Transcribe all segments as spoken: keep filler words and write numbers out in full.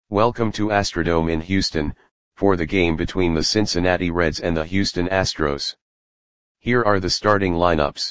Welcome to Astrodome in Houston, for the game between the Cincinnati Reds and the Houston Astros. Here are the starting lineups.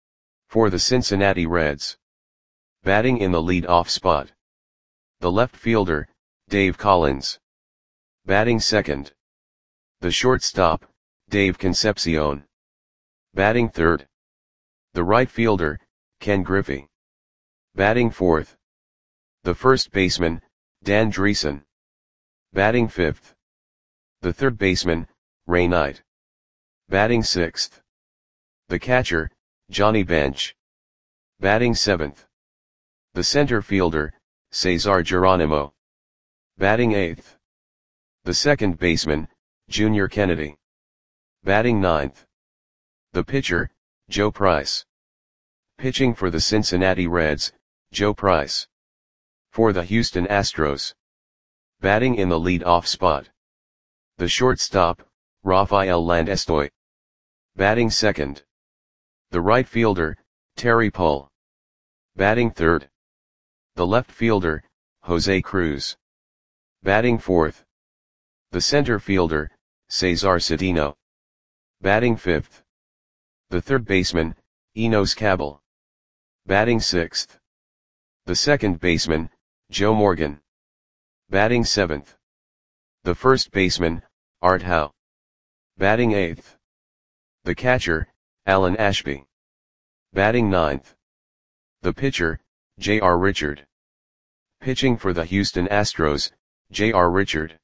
For the Cincinnati Reds. Batting in the lead-off spot. The left fielder, Dave Collins. Batting second. The shortstop, Dave Concepcion. Batting third. The right fielder, Ken Griffey. Batting fourth. The first baseman, Dan Driessen. Batting fifth. The third baseman, Ray Knight. Batting sixth. The catcher, Johnny Bench. Batting seventh. The center fielder, Cesar Geronimo. Batting eighth. The second baseman, Junior Kennedy. Batting ninth. The pitcher, Joe Price. Pitching for the Cincinnati Reds, Joe Price. For the Houston Astros. Batting in the lead-off spot. The shortstop, Rafael Landestoy. Batting second. The right fielder, Terry Pull. Batting third. The left fielder, Jose Cruz. Batting fourth. The center fielder, Cesar Cedeno. Batting fifth. The third baseman, Enos Cabell. Batting sixth. The second baseman, Joe Morgan. Batting seventh. The first baseman, Art Howe. Batting eighth. The catcher, Alan Ashby. Batting ninth. The pitcher, J R Richard. Pitching for the Houston Astros, J R Richard.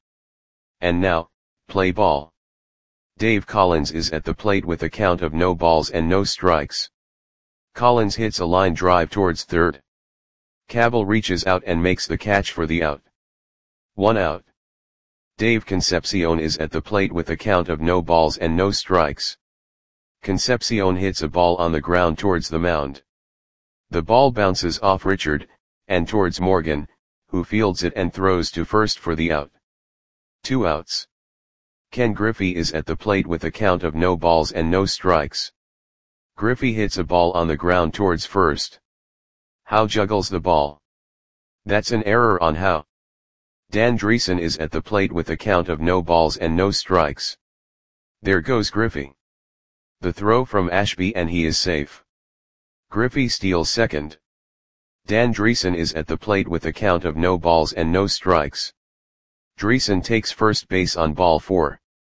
And now, play ball. Dave Collins is at the plate with a count of no balls and no strikes. Collins hits a line drive towards third. Cabell reaches out and makes the catch for the out. One out. Dave Concepcion is at the plate with a count of no balls and no strikes. Concepcion hits a ball on the ground towards the mound. The ball bounces off Richard, and towards Morgan, who fields it and throws to first for the out. Two outs. Ken Griffey is at the plate with a count of no balls and no strikes. Griffey hits a ball on the ground towards first. Howe juggles the ball. That's an error on Howe. Dan Driessen is at the plate with a count of no balls and no strikes. There goes Griffey. The throw from Ashby and he is safe. Griffey steals second. Dan Driessen is at the plate with a count of no balls and no strikes. Driessen takes first base on ball four.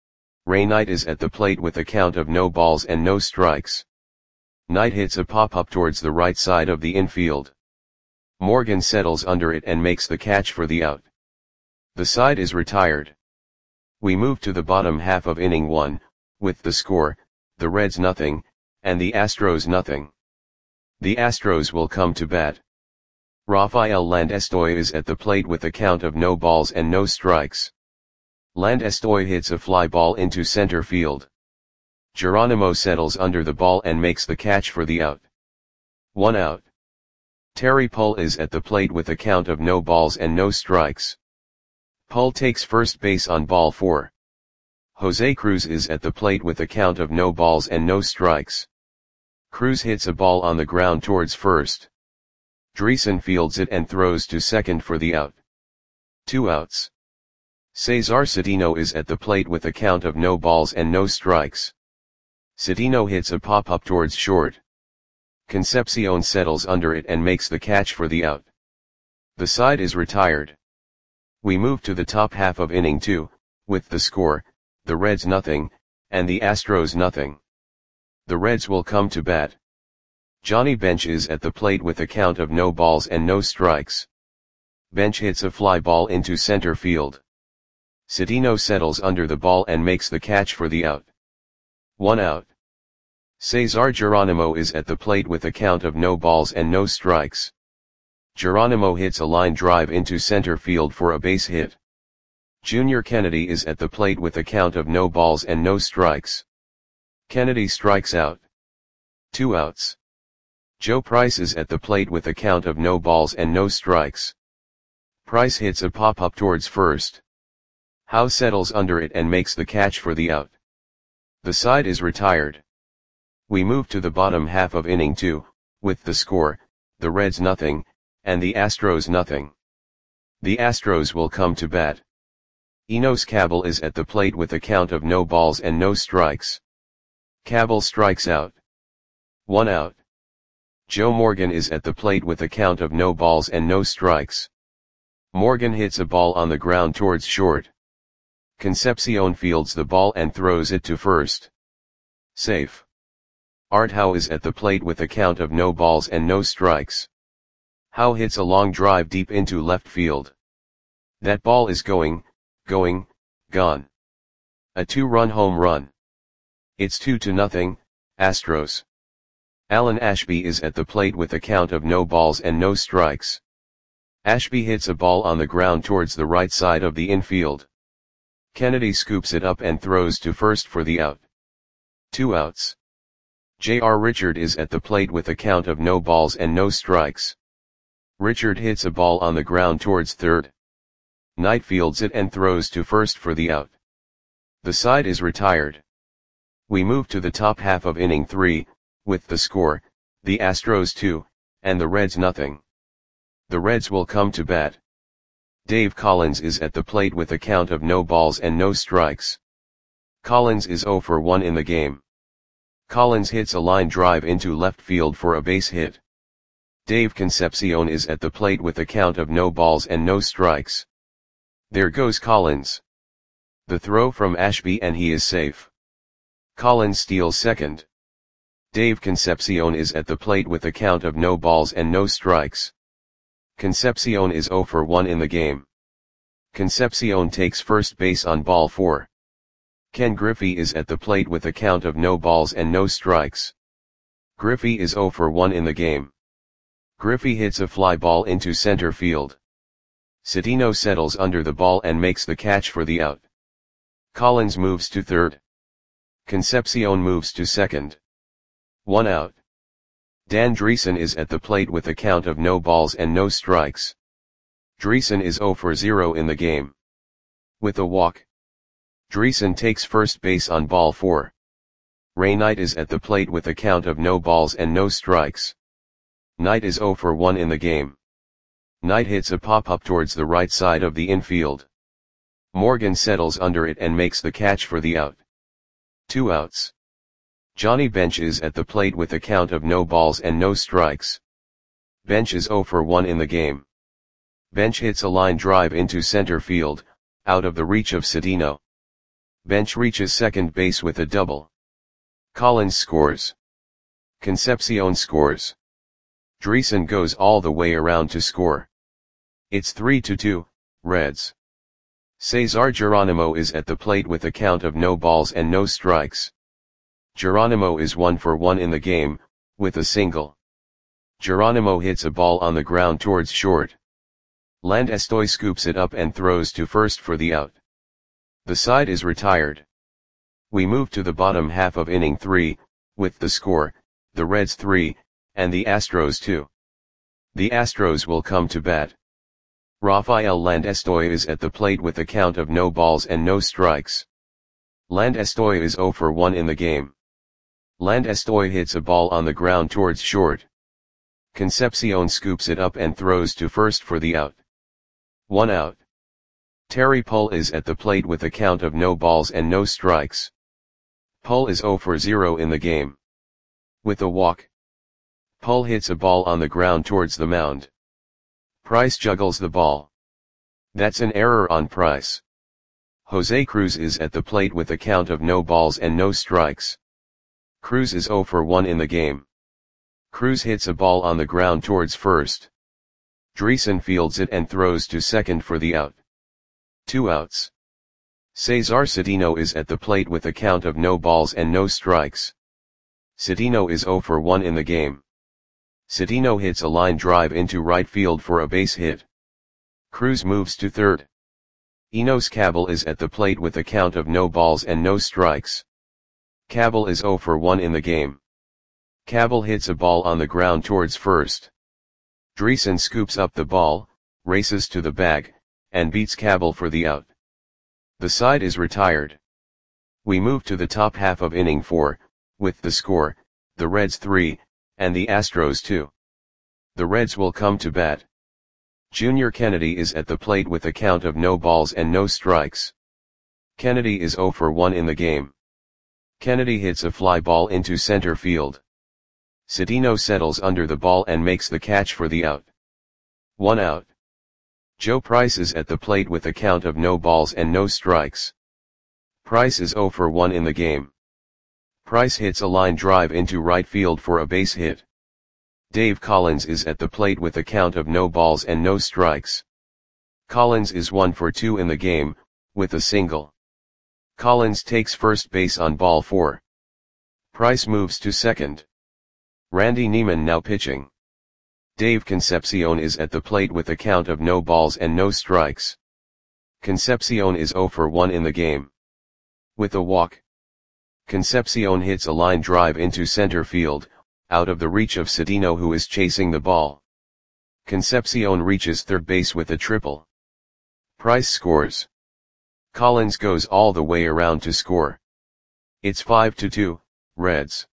Ray Knight is at the plate with a count of no balls and no strikes. Knight hits a pop-up towards the right side of the infield. Morgan settles under it and makes the catch for the out. The side is retired. We move to the bottom half of inning one, with the score, the Reds nothing, and the Astros nothing. The Astros will come to bat. Rafael Landestoy is at the plate with a count of no balls and no strikes. Landestoy hits a fly ball into center field. Geronimo settles under the ball and makes the catch for the out. One out. Terry Pull is at the plate with a count of no balls and no strikes. Pull takes first base on ball four. Jose Cruz is at the plate with a count of no balls and no strikes. Cruz hits a ball on the ground towards first. Driessen fields it and throws to second for the out. Two outs. Cesar Cedeno is at the plate with a count of no balls and no strikes. Cedeno hits a pop-up towards short. Concepcion settles under it and makes the catch for the out. The side is retired. We move to the top half of inning two, with the score, the Reds nothing, and the Astros nothing. The Reds will come to bat. Johnny Bench is at the plate with a count of no balls and no strikes. Bench hits a fly ball into center field. Cedeno settles under the ball and makes the catch for the out. One out. Cesar Geronimo is at the plate with a count of no balls and no strikes. Geronimo hits a line drive into center field for a base hit. Junior Kennedy is at the plate with a count of no balls and no strikes. Kennedy strikes out. Two outs. Joe Price is at the plate with a count of no balls and no strikes. Price hits a pop-up towards first. Howe settles under it and makes the catch for the out. The side is retired. We move to the bottom half of inning two, with the score, the Reds nothing, and the Astros nothing. The Astros will come to bat. Enos Cabell is at the plate with a count of no balls and no strikes. Cabell strikes out. One out. Joe Morgan is at the plate with a count of no balls and no strikes. Morgan hits a ball on the ground towards short. Concepcion fields the ball and throws it to first. Safe. Art Howe is at the plate with a count of no balls and no strikes. Howe hits a long drive deep into left field. That ball is going, going, gone. A two-run home run. It's two to nothing, Astros. Alan Ashby is at the plate with a count of no balls and no strikes. Ashby hits a ball on the ground towards the right side of the infield. Kennedy scoops it up and throws to first for the out. Two outs. J R Richard is at the plate with a count of no balls and no strikes. Richard hits a ball on the ground towards third. Knight fields it and throws to first for the out. The side is retired. We move to the top half of inning three, with the score, the Astros two, and the Reds nothing. The Reds will come to bat. Dave Collins is at the plate with a count of no balls and no strikes. Collins is oh for one in the game. Collins hits a line drive into left field for a base hit. Dave Concepcion is at the plate with a count of no balls and no strikes. There goes Collins. The throw from Ashby and he is safe. Collins steals second. Dave Concepcion is at the plate with a count of no balls and no strikes. Concepcion is oh for one in the game. Concepcion takes first base on ball four. Ken Griffey is at the plate with a count of no balls and no strikes. Griffey is oh for one in the game. Griffey hits a fly ball into center field. Cedeno settles under the ball and makes the catch for the out. Collins moves to third. Concepcion moves to second. One out. Dan Dreesen is at the plate with a count of no balls and no strikes. Dreesen is oh for zero in the game. With a walk. Dreesen takes first base on ball four. Ray Knight is at the plate with a count of no balls and no strikes. Knight is oh for one in the game. Knight hits a pop-up towards the right side of the infield. Morgan settles under it and makes the catch for the out. Two outs. Johnny Bench is at the plate with a count of no balls and no strikes. Bench is oh for one in the game. Bench hits a line drive into center field, out of the reach of Cedeno. Bench reaches second base with a double. Collins scores. Concepcion scores. Dreesen goes all the way around to score. It's three to two, Reds. Cesar Geronimo is at the plate with a count of no balls and no strikes. Geronimo is one for one in the game, with a single. Geronimo hits a ball on the ground towards short. Landestoy scoops it up and throws to first for the out. The side is retired. We move to the bottom half of inning three, with the score, the Reds three, and the Astros two. The Astros will come to bat. Rafael Landestoy is at the plate with a count of no balls and no strikes. Landestoy is oh for one in the game. Landestoy hits a ball on the ground towards short. Concepcion scoops it up and throws to first for the out. One out. Terry Pull is at the plate with a count of no balls and no strikes. Pull is oh for zero in the game. With a walk. Pull hits a ball on the ground towards the mound. Price juggles the ball. That's an error on Price. Jose Cruz is at the plate with a count of no balls and no strikes. Cruz is oh for one in the game. Cruz hits a ball on the ground towards first. Dreesen fields it and throws to second for the out. Two outs. Cesar Cedeno is at the plate with a count of no balls and no strikes. Cedeno is oh for one in the game. Cedeno hits a line drive into right field for a base hit. Cruz moves to third. Enos Cabell is at the plate with a count of no balls and no strikes. Cabell is oh for one in the game. Cabell hits a ball on the ground towards first. Dreesen scoops up the ball, races to the bag, and beats Cabell for the out. The side is retired. We move to the top half of inning four, with the score, the Reds three, and the Astros two. The Reds will come to bat. Junior Kennedy is at the plate with a count of no balls and no strikes. Kennedy is zero for one in the game. Kennedy hits a fly ball into center field. Cedeno settles under the ball and makes the catch for the out. One out. Joe Price is at the plate with a count of no balls and no strikes. Price is zero for one in the game. Price hits a line drive into right field for a base hit. Dave Collins is at the plate with a count of no balls and no strikes. Collins is one for two in the game, with a single. Collins takes first base on ball four. Price moves to second. Randy Neiman now pitching. Dave Concepcion is at the plate with a count of no balls and no strikes. Concepcion is zero for one in the game. With a walk. Concepcion hits a line drive into center field, out of the reach of Cedeno, who is chasing the ball. Concepcion reaches third base with a triple. Price scores. Collins goes all the way around to score. It's five to two, Reds.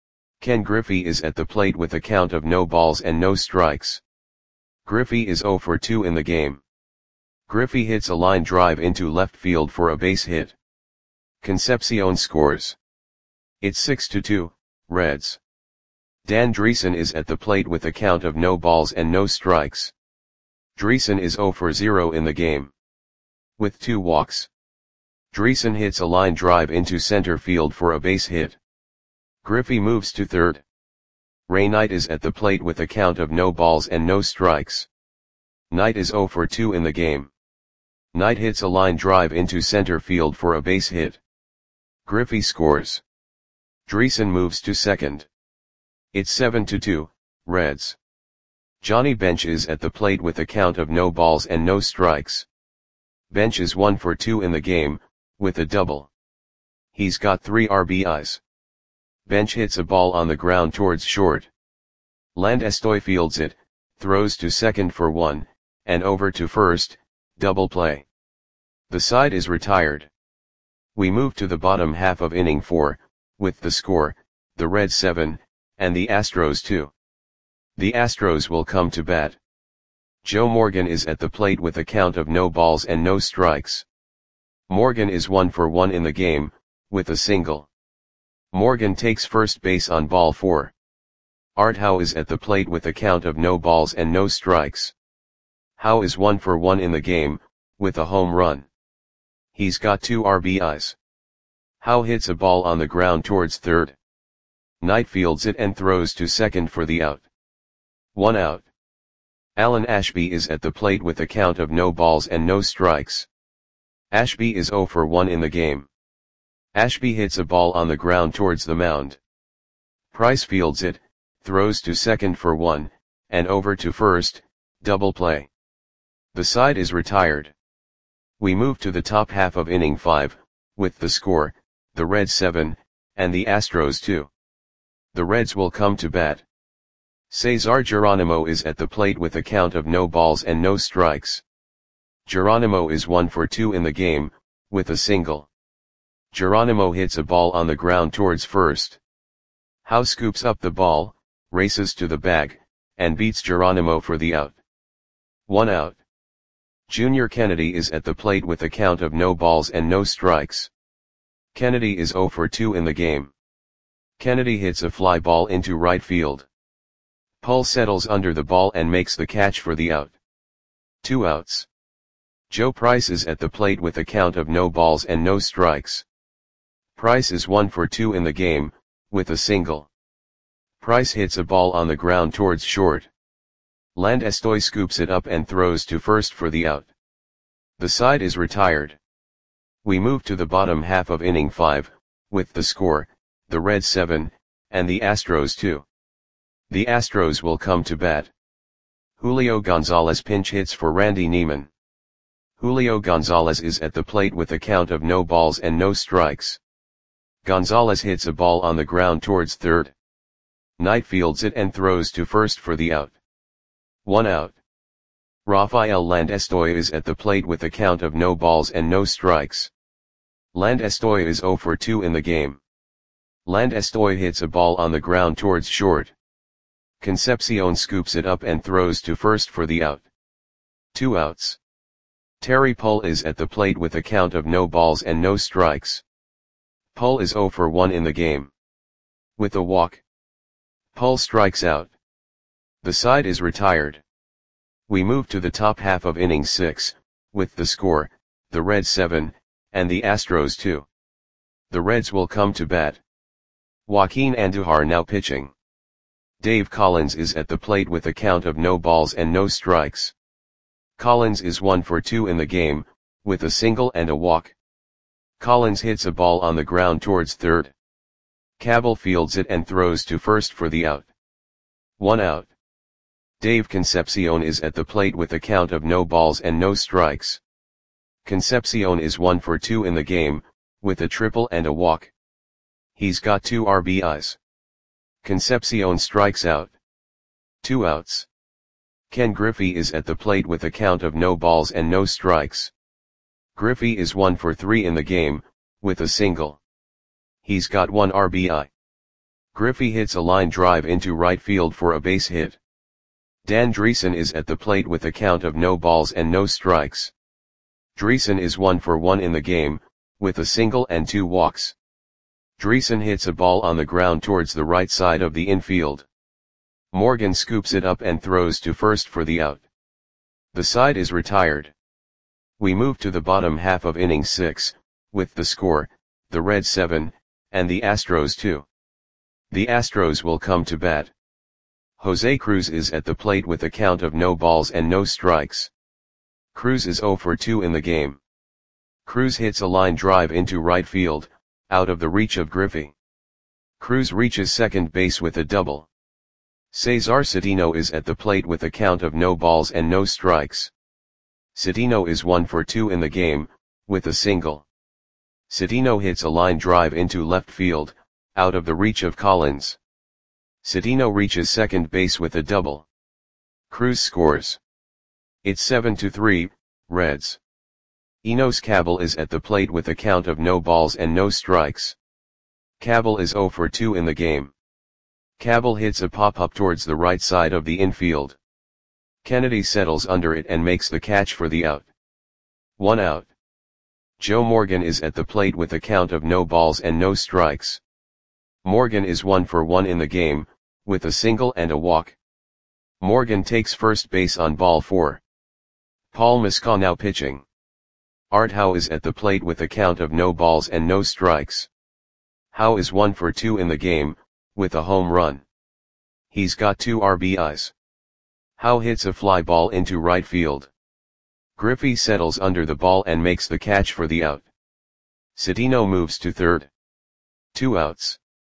Ken Griffey is at the plate with a count of no balls and no strikes. Griffey is zero for two in the game. Griffey hits a line drive into left field for a base hit. Concepcion scores. It's six to two, Reds. Dan Dreesen is at the plate with a count of no balls and no strikes. Dreesen is zero for zero in the game. With two walks. Dreesen hits a line drive into center field for a base hit. Griffey moves to third. Ray Knight is at the plate with a count of no balls and no strikes. Knight is zero for two in the game. Knight hits a line drive into center field for a base hit. Griffey scores. Dreesen moves to second. It's seven to two, Reds. Johnny Bench is at the plate with a count of no balls and no strikes. Bench is one for two in the game, with a double. He's got three R B Is. Bench hits a ball on the ground towards short. Land Estoy fields it, throws to second for one, and over to first, double play. The side is retired. We move to the bottom half of inning four, with the score, the Reds seven, and the Astros two. The Astros will come to bat. Joe Morgan is at the plate with a count of no balls and no strikes. Morgan is one for one in the game, with a single. Morgan takes first base on ball four. Art Howe is at the plate with a count of no balls and no strikes. Howe is one for one in the game, with a home run. He's got two R B Is. Howe hits a ball on the ground towards third. Knight fields it and throws to second for the out. One out. Alan Ashby is at the plate with a count of no balls and no strikes. Ashby is zero for one in the game. Ashby hits a ball on the ground towards the mound. Price fields it, throws to second for one, and over to first, double play. The side is retired. We move to the top half of inning five, with the score, the Reds seven, and the Astros two. The Reds will come to bat. Cesar Geronimo is at the plate with a count of no balls and no strikes. Geronimo is one for two in the game, with a single. Geronimo hits a ball on the ground towards first. Howe scoops up the ball, races to the bag, and beats Geronimo for the out. One out. Junior Kennedy is at the plate with a count of no balls and no strikes. Kennedy is zero for two in the game. Kennedy hits a fly ball into right field. Pull settles under the ball and makes the catch for the out. Two outs. Joe Price is at the plate with a count of no balls and no strikes. Price is one for two in the game, with a single. Price hits a ball on the ground towards short. Land Estoy scoops it up and throws to first for the out. The side is retired. We move to the bottom half of inning five, with the score, the Reds seven, and the Astros two. The Astros will come to bat. Julio Gonzalez pinch hits for Randy Neiman. Julio Gonzalez is at the plate with a count of no balls and no strikes. Gonzalez hits a ball on the ground towards third. Knight fields it and throws to first for the out. One out. Rafael Land Estoy is at the plate with a count of no balls and no strikes. Land Estoy is zero for two in the game. Land Estoy hits a ball on the ground towards short. Concepcion scoops it up and throws to first for the out. Two outs. Terry Pull is at the plate with a count of no balls and no strikes. Pull is oh for one in the game. With a walk, Pull strikes out. The side is retired. We move to the top half of inning six, with the score, the Reds seven, and the Astros two. The Reds will come to bat. Joaquin Andujar now pitching. Dave Collins is at the plate with a count of no balls and no strikes. Collins is one for two in the game, with a single and a walk. Collins hits a ball on the ground towards third. Cabell fields it and throws to first for the out. One out. Dave Concepcion is at the plate with a count of no balls and no strikes. Concepcion is one for two in the game, with a triple and a walk. He's got two R B Is. Concepcion strikes out. Two outs. Ken Griffey is at the plate with a count of no balls and no strikes. Griffey is one for three in the game, with a single. He's got one R B I. Griffey hits a line drive into right field for a base hit. Dan Dreesen is at the plate with a count of no balls and no strikes. Dreesen is one for one in the game, with a single and two walks. Dreesen hits a ball on the ground towards the right side of the infield. Morgan scoops it up and throws to first for the out. The side is retired. We move to the bottom half of inning six, with the score, the Reds seven, and the Astros two. The Astros will come to bat. Jose Cruz is at the plate with a count of no balls and no strikes. Cruz is oh for two in the game. Cruz hits a line drive into right field, out of the reach of Griffey. Cruz reaches second base with a double. Cesar Cedeno is at the plate with a count of no balls and no strikes. Cedeno is one for two in the game, with a single. Cedeno hits a line drive into left field, out of the reach of Collins. Cedeno reaches second base with a double. Cruz scores. It's seven to three, Reds. Enos Cabell is at the plate with a count of no balls and no strikes. Cabell is oh for two in the game. Cabell hits a pop-up towards the right side of the infield. Kennedy settles under it and makes the catch for the out. One out. Joe Morgan is at the plate with a count of no balls and no strikes. Morgan is one for one in the game, with a single and a walk. Morgan takes first base on ball four. Paul Musca now pitching. Art Howe is at the plate with a count of no balls and no strikes. Howe is one for two in the game, with a home run. He's got two R B Is. Howe hits a fly ball into right field. Griffey settles under the ball and makes the catch for the out. Cedeno moves to third. Two outs.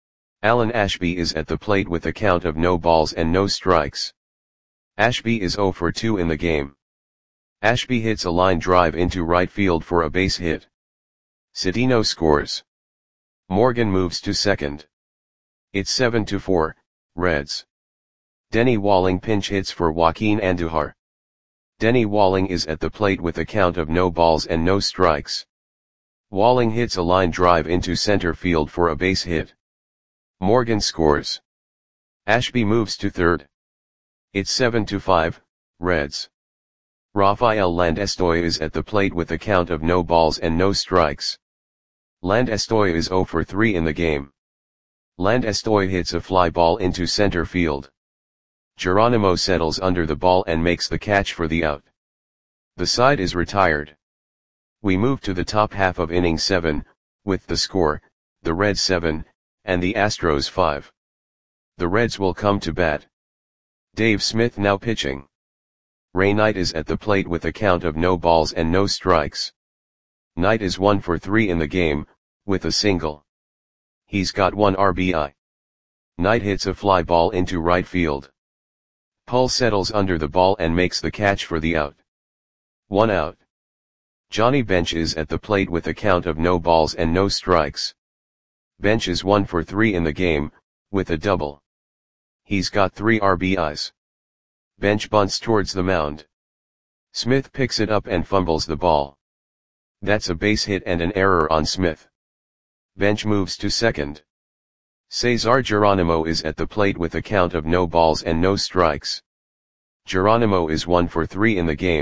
Alan Ashby is at the plate with a count of no balls and no strikes. Ashby is oh for two in the game. Ashby hits a line drive into right field for a base hit. Cedeno scores. Morgan moves to second. It's seven to four, Reds. Denny Walling pinch hits for Joaquin Andujar. Denny Walling is at the plate with a count of no balls and no strikes. Walling hits a line drive into center field for a base hit. Morgan scores. Ashby moves to third. It's seven to five, Reds. Rafael Landestoy is at the plate with a count of no balls and no strikes. Landestoy is oh for three in the game. Landestoy hits a fly ball into center field. Geronimo settles under the ball and makes the catch for the out. The side is retired. We move to the top half of inning seven, with the score, the Reds seven, and the Astros five. The Reds will come to bat. Dave Smith now pitching. Ray Knight is at the plate with a count of no balls and no strikes. Knight is one for three in the game, with a single. He's got one R B I. Knight hits a fly ball into right field. Pull settles under the ball and makes the catch for the out. One out. Johnny Bench is at the plate with a count of no balls and no strikes. Bench is one for three in the game, with a double. He's got three R B Is. Bench bunts towards the mound. Smith picks it up and fumbles the ball. That's a base hit and an error on Smith. Bench moves to second. Cesar Geronimo is at the plate with a count of no balls and no strikes. Geronimo is one for three in the game,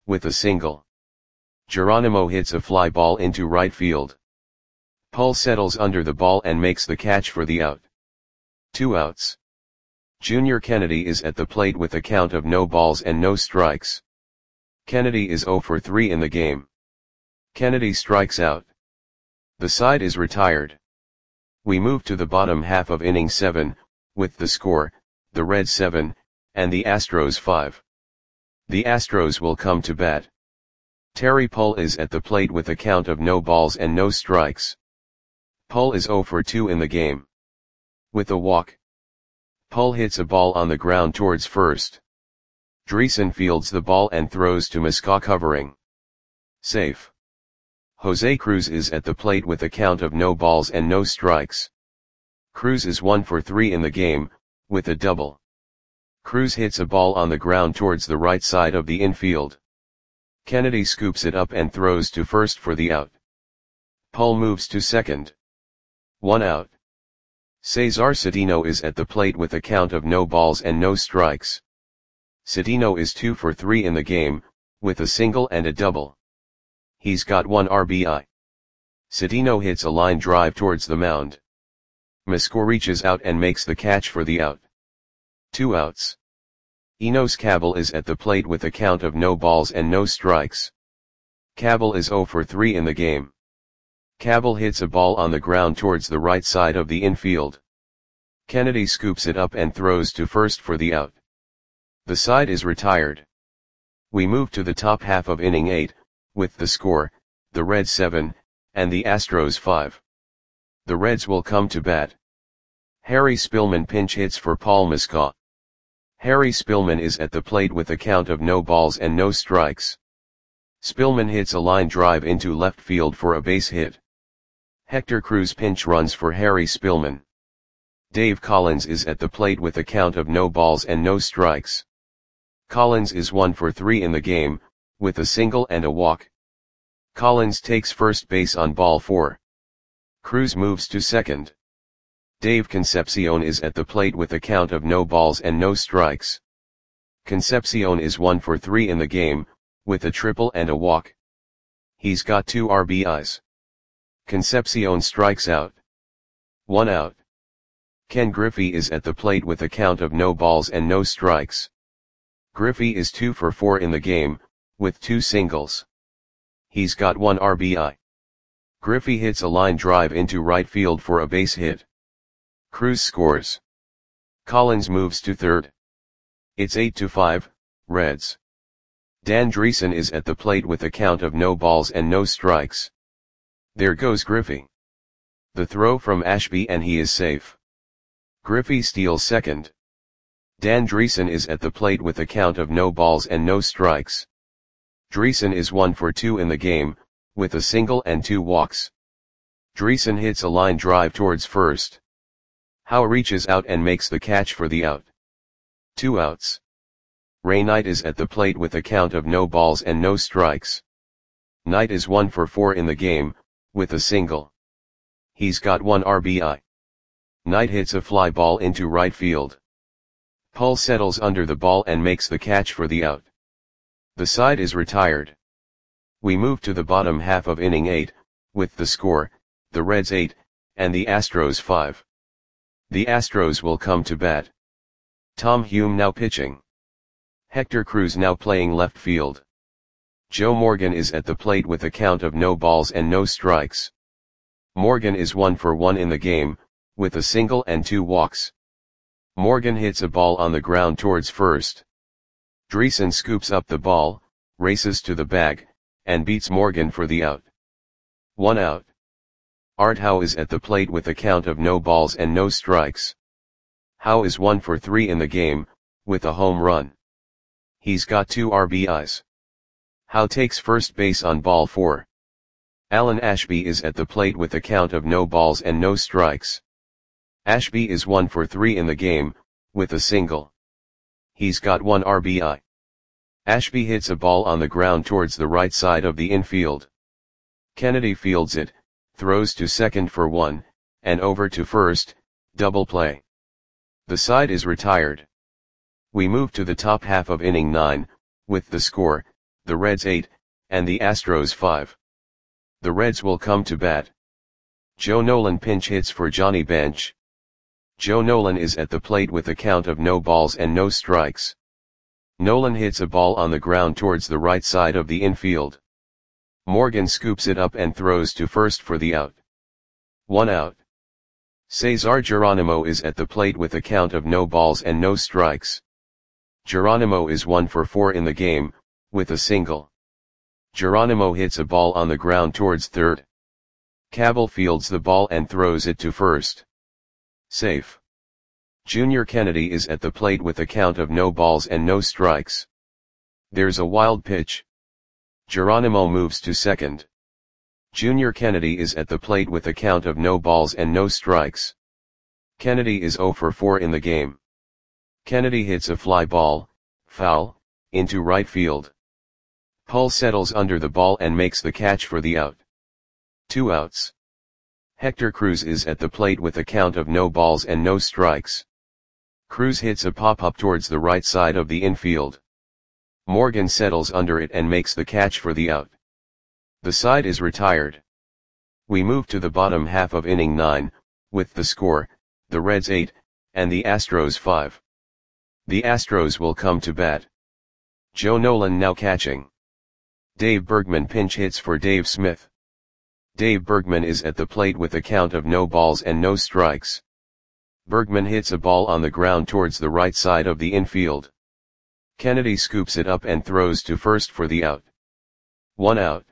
with a single. Geronimo hits a fly ball into right field. Paul settles under the ball and makes the catch for the out. Two outs. Junior Kennedy is at the plate with a count of no balls and no strikes. Kennedy is zero for three in the game. Kennedy strikes out. The side is retired. We move to the bottom half of inning seven, with the score, the Reds seven, and the Astros five. The Astros will come to bat. Terry Pull is at the plate with a count of no balls and no strikes. Pull is zero for two in the game. With a walk. Pull hits a ball on the ground towards first. Dreesen fields the ball and throws to Musca covering. Safe. Jose Cruz is at the plate with a count of no balls and no strikes. Cruz is one for three in the game, with a double. Cruz hits a ball on the ground towards the right side of the infield. Kennedy scoops it up and throws to first for the out. Pull moves to second. One out. Cesar Cedeno is at the plate with a count of no balls and no strikes. Cedeno is two for three in the game, with a single and a double. He's got one R B I. Cedeno hits a line drive towards the mound. Musca reaches out and makes the catch for the out. Two outs. Enos Cabell is at the plate with a count of no balls and no strikes. Cabell is zero for three in the game. Cabell hits a ball on the ground towards the right side of the infield. Kennedy scoops it up and throws to first for the out. The side is retired. We move to the top half of inning eight, with the score, the Reds seven, and the Astros five. The Reds will come to bat. Harry Spillman pinch hits for Paul Musca. Harry Spillman is at the plate with a count of no balls and no strikes. Spillman hits a line drive into left field for a base hit. Hector Cruz pinch runs for Harry Spillman. Dave Collins is at the plate with a count of no balls and no strikes. Collins is one for three in the game, with a single and a walk. Collins takes first base on ball four. Cruz moves to second. Dave Concepcion is at the plate with a count of no balls and no strikes. Concepcion is one for three in the game, with a triple and a walk. He's got two R B Is. Concepcion strikes out. One out. Ken Griffey is at the plate with a count of no balls and no strikes. Griffey is two for four in the game, with two singles. He's got one R B I. Griffey hits a line drive into right field for a base hit. Cruz scores. Collins moves to third. It's eight to five, Reds. Dan Dreesen is at the plate with a count of no balls and no strikes. There goes Griffey. The throw from Ashby and he is safe. Griffey steals second. Dan Dreesen is at the plate with a count of no balls and no strikes. Dreesen is one for two in the game, with a single and two walks. Dreesen hits a line drive towards first. Howe reaches out and makes the catch for the out. Two outs. Ray Knight is at the plate with a count of no balls and no strikes. Knight is one for four in the game, with a single. He's got one R B I. Knight hits a fly ball into right field. Pull settles under the ball and makes the catch for the out. The side is retired. We move to the bottom half of inning eight, with the score, the Reds eight, and the Astros five. The Astros will come to bat. Tom Hume now pitching. Hector Cruz now playing left field. Joe Morgan is at the plate with a count of no balls and no strikes. Morgan is one for one in the game, with a single and two walks. Morgan hits a ball on the ground towards first. Dreesen scoops up the ball, races to the bag, and beats Morgan for the out. One out. Art Howe is at the plate with a count of no balls and no strikes. Howe is one for three in the game, with a home run. He's got two R B Is. Howe takes first base on ball four. Alan Ashby is at the plate with a count of no balls and no strikes. Ashby is one for three in the game, with a single. He's got one R B I. Ashby hits a ball on the ground towards the right side of the infield. Kennedy fields it, throws to second for one, and over to first, double play. The side is retired. We move to the top half of inning nine, with the score, the Reds eight, and the Astros five. The Reds will come to bat. Joe Nolan pinch hits for Johnny Bench. Joe Nolan is at the plate with a count of no balls and no strikes. Nolan hits a ball on the ground towards the right side of the infield. Morgan scoops it up and throws to first for the out. One out. Cesar Geronimo is at the plate with a count of no balls and no strikes. Geronimo is one for four in the game, with a single. Geronimo hits a ball on the ground towards third. Cabell fields the ball and throws it to first. Safe. Junior Kennedy is at the plate with a count of no balls and no strikes. There's a wild pitch. Geronimo moves to second. Junior Kennedy is at the plate with a count of no balls and no strikes. Kennedy is zero for four in the game. Kennedy hits a fly ball, foul, into right field. Pull settles under the ball and makes the catch for the out. Two outs. Hector Cruz is at the plate with a count of no balls and no strikes. Cruz hits a pop-up towards the right side of the infield. Morgan settles under it and makes the catch for the out. The side is retired. We move to the bottom half of inning nine, with the score, the Reds eight, and the Astros five. The Astros will come to bat. Joe Nolan now catching. Dave Bergman pinch hits for Dave Smith. Dave Bergman is at the plate with a count of no balls and no strikes. Bergman hits a ball on the ground towards the right side of the infield. Kennedy scoops it up and throws to first for the out. One out.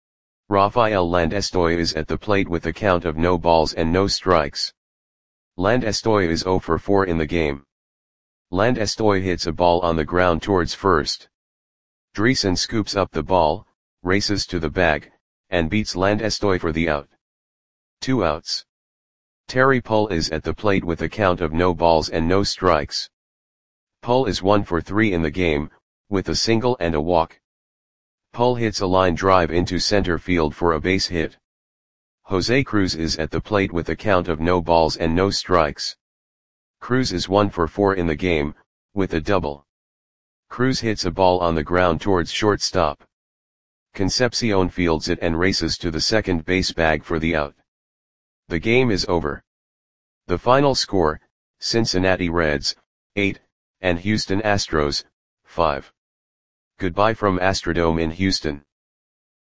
Rafael Landestoy is at the plate with a count of no balls and no strikes. Landestoy is zero for four in the game. Landestoy hits a ball on the ground towards first. Dreesen scoops up the ball, races to the bag, and beats Landestoy for the out. Two outs. Terry Pull is at the plate with a count of no balls and no strikes. Pull is one for three in the game, with a single and a walk. Pull hits a line drive into center field for a base hit. Jose Cruz is at the plate with a count of no balls and no strikes. Cruz is one for four in the game, with a double. Cruz hits a ball on the ground towards shortstop. Concepcion fields it and races to the second base bag for the out. The game is over. The final score, Cincinnati Reds, eight, and Houston Astros, five. Goodbye from Astrodome in Houston.